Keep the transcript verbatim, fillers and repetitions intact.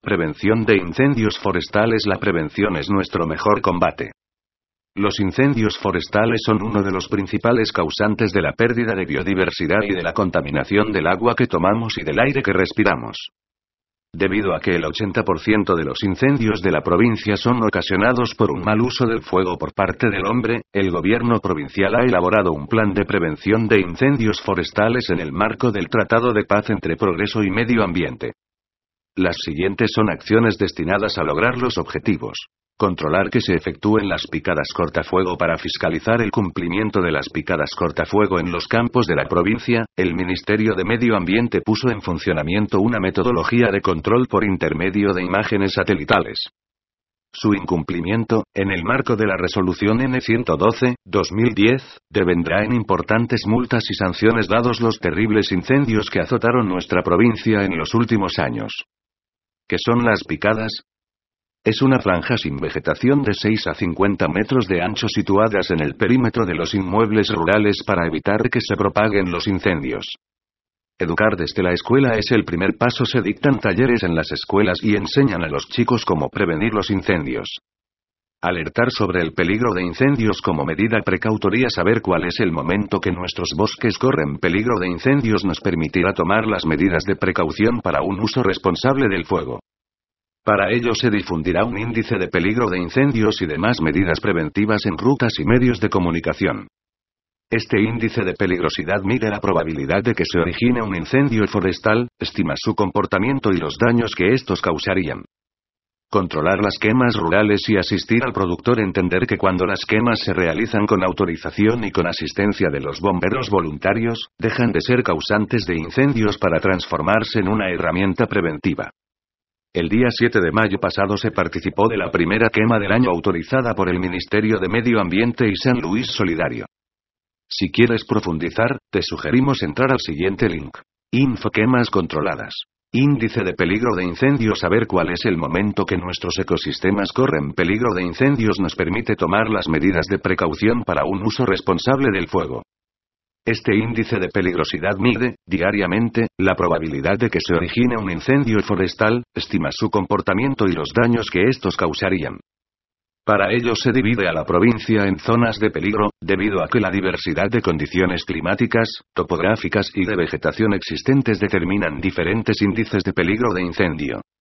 Prevención de incendios forestales. La prevención es nuestro mejor combate. Los incendios forestales son uno de los principales causantes de la pérdida de biodiversidad y de la contaminación del agua que tomamos y del aire que respiramos. Debido a que el ochenta por ciento de los incendios de la provincia son ocasionados por un mal uso del fuego por parte del hombre, el gobierno provincial ha elaborado un plan de prevención de incendios forestales en el marco del Tratado de Paz entre Progreso y Medio Ambiente. Las siguientes son acciones destinadas a lograr los objetivos. Controlar que se efectúen las picadas cortafuego. Para fiscalizar el cumplimiento de las picadas cortafuego en los campos de la provincia, el Ministerio de Medio Ambiente puso en funcionamiento una metodología de control por intermedio de imágenes satelitales. Su incumplimiento, en el marco de la Resolución N ciento doce, dos mil diez, devendrá en importantes multas y sanciones dados los terribles incendios que azotaron nuestra provincia en los últimos años. ¿Qué son las picadas? Es una franja sin vegetación de seis a cincuenta metros de ancho situadas en el perímetro de los inmuebles rurales para evitar que se propaguen los incendios. Educar desde la escuela es el primer paso. Se dictan talleres en las escuelas y enseñan a los chicos cómo prevenir los incendios. Alertar sobre el peligro de incendios como medida precautoria. Saber cuál es el momento que nuestros bosques corren peligro de incendios nos permitirá tomar las medidas de precaución para un uso responsable del fuego. Para ello se difundirá un índice de peligro de incendios y demás medidas preventivas en rutas y medios de comunicación. Este índice de peligrosidad mide la probabilidad de que se origine un incendio forestal, estima su comportamiento y los daños que estos causarían. Controlar las quemas rurales y asistir al productor. Entender que cuando las quemas se realizan con autorización y con asistencia de los bomberos voluntarios, dejan de ser causantes de incendios para transformarse en una herramienta preventiva. El día siete de mayo pasado se participó de la primera quema del año autorizada por el Ministerio de Medio Ambiente y San Luis Solidario. Si quieres profundizar, te sugerimos entrar al siguiente link. Info quemas controladas. Índice de peligro de incendios. Saber cuál es el momento que nuestros ecosistemas corren peligro de incendios nos permite tomar las medidas de precaución para un uso responsable del fuego. Este índice de peligrosidad mide, diariamente, la probabilidad de que se origine un incendio forestal, estima su comportamiento y los daños que estos causarían. Para ello se divide a la provincia en zonas de peligro, debido a que la diversidad de condiciones climáticas, topográficas y de vegetación existentes determinan diferentes índices de peligro de incendio.